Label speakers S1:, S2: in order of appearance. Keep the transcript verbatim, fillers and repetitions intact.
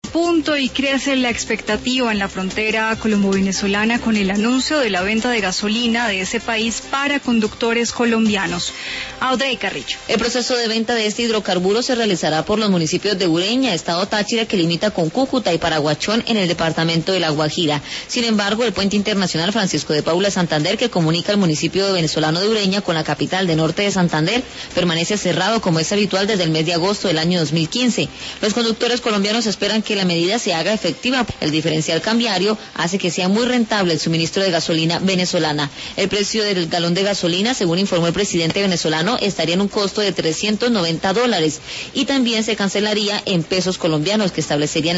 S1: punto y crece la expectativa en la frontera colombo-venezolana con el anuncio de la venta de gasolina de ese país para conductores colombianos. Audrey Carrillo.
S2: El proceso de venta de este hidrocarburo se realizará por los municipios de Ureña, Estado Táchira, que limita con Cúcuta, y Paraguachón, en el departamento de La Guajira. Sin embargo, el puente internacional Francisco de Paula Santander, que comunica el municipio venezolano de Ureña con la capital de norte de Santander, permanece cerrado como es habitual desde el mes de agosto del año dos mil quince. Los conductores colombianos esperan que la medida se haga efectiva. El diferencial cambiario hace que sea muy rentable el suministro de gasolina venezolana. El precio del galón de gasolina, según informó el presidente venezolano, estaría en un costo de trescientos noventa dólares y también se cancelaría en pesos colombianos, que establecerían